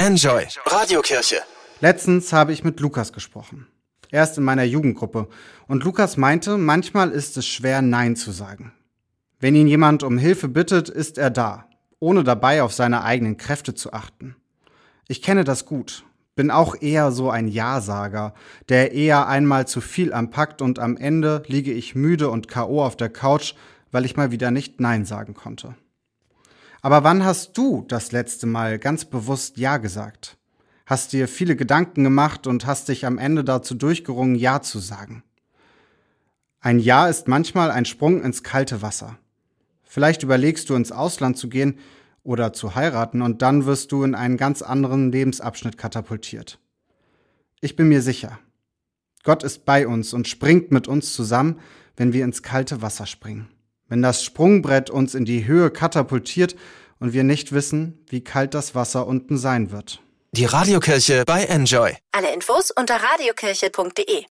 Enjoy Radiokirche. Letztens habe ich mit Lukas gesprochen. Er ist in meiner Jugendgruppe. Und Lukas meinte, manchmal ist es schwer, Nein zu sagen. Wenn ihn jemand um Hilfe bittet, ist er da, ohne dabei auf seine eigenen Kräfte zu achten. Ich kenne das gut. Bin auch eher so ein Ja-Sager, der eher einmal zu viel anpackt und am Ende liege ich müde und K.O. auf der Couch, weil ich mal wieder nicht Nein sagen konnte. Aber wann hast du das letzte Mal ganz bewusst Ja gesagt? Hast dir viele Gedanken gemacht und hast dich am Ende dazu durchgerungen, Ja zu sagen? Ein Ja ist manchmal ein Sprung ins kalte Wasser. Vielleicht überlegst du, ins Ausland zu gehen oder zu heiraten und dann wirst du in einen ganz anderen Lebensabschnitt katapultiert. Ich bin mir sicher, Gott ist bei uns und springt mit uns zusammen, wenn wir ins kalte Wasser springen. Wenn das Sprungbrett uns in die Höhe katapultiert und wir nicht wissen, wie kalt das Wasser unten sein wird. Die Radiokirche bei Enjoy. Alle Infos unter radiokirche.de.